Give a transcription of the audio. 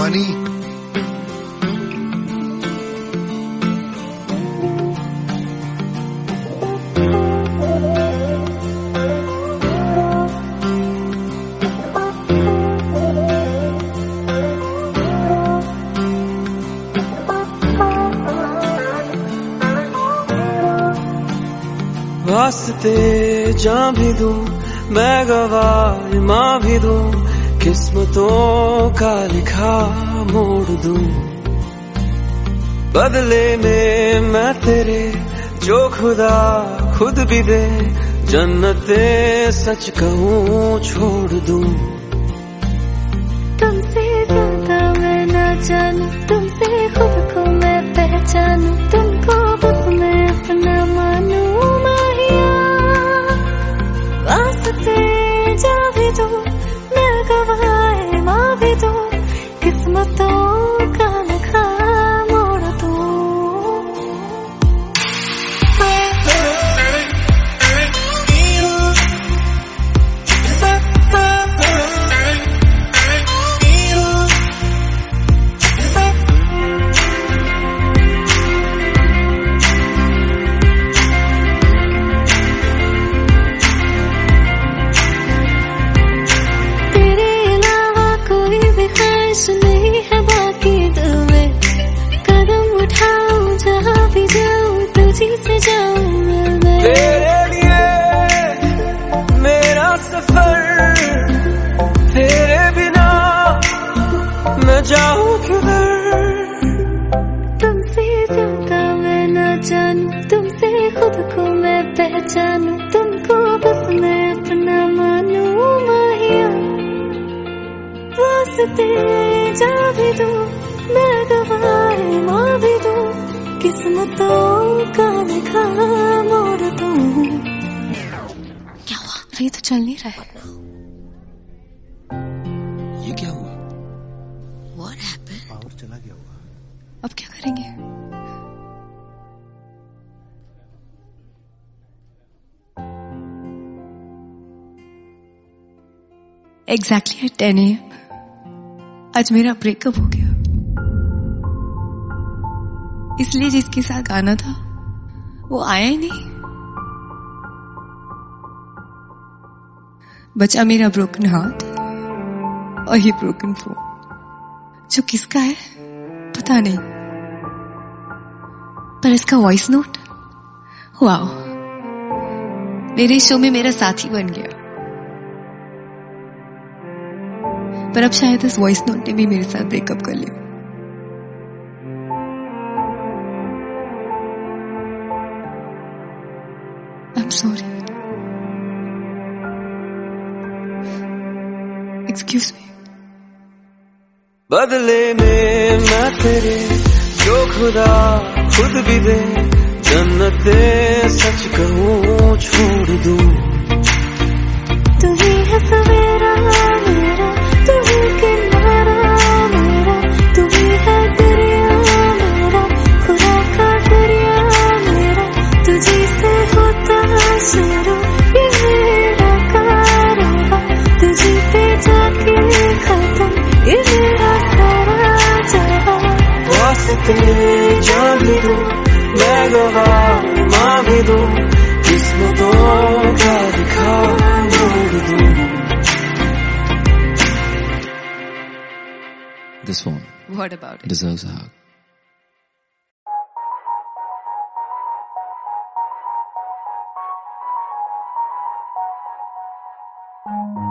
दीवानी। वास्ते जान भी दूं मैं गवाह मां भी दूं, किस्मतों का लिखा मोड़ दूं। बदले में मैं तेरे जो खुदा खुद भी दे, जन्नते सच कहूँ छोड़ दूं। तुमसे ज्यादा मैं ना जानूं, तुमसे खुद को मैं पहचानूं, तुमको बस मैं अपना मानूं। वास्ते जा भी दूं मैं गवाह मां भी दूं, किस्मतों का लिखा मोड़ दूं। नहीं है बाकी दिल में, कदम उठाऊं जहाँ भी जाऊं तुझी से जाऊं मैं। तेरे लिए मेरा सफर, तेरे बिना मैं जाऊं किधर। तुमसे ज्यादा मैं ना जानूं, तुमसे खुद को मैं पहचानूं, तुमको बस मैं अपना मानूं माहिया। वास्ते जा भी दूं मैं गवाह मां भी दूं, किस्मतों का लिखा मोड़ दूं। क्या हुआ? ये तो चल नहीं रहा है। ये क्या हुआ? What happened? पावर चला गया हुआ। अब क्या करेंगे? Exactly at 10 AM आज मेरा ब्रेकअप हो गया। इसलिए जिसके साथ आना था वो आया ही नहीं। बचा मेरा ब्रोकन हार्ट और ये ब्रोकन फोन, जो किसका है पता नहीं, पर इसका वॉइस नोट वाओ, मेरे शो में मेरा साथी बन गया। पर अब शायद इस वॉइस नोट ने भी मेरे साथ ब्रेकअप कर लिया। I'm sorry. Excuse me. बदले में मैं तेरे जो खुदा खुद भी दे, जन्नते सच कहूँ छोड़ दूं। तू ही है सवेरा मेरा, तू ही किनारा मेरा, तू ही है दरिया मेरा, खुदा का दरिया मेरा। तुझी से होता शुरू ये मेरा कारवां, तुझी पे जाके खत्म ये मेरा सारा जहां। वास्ते जा भी दूं मैं गवाह मां भी दूं, किस्मतों का लिखा मोड़ दूं। This one. What about it? Deserves a hug.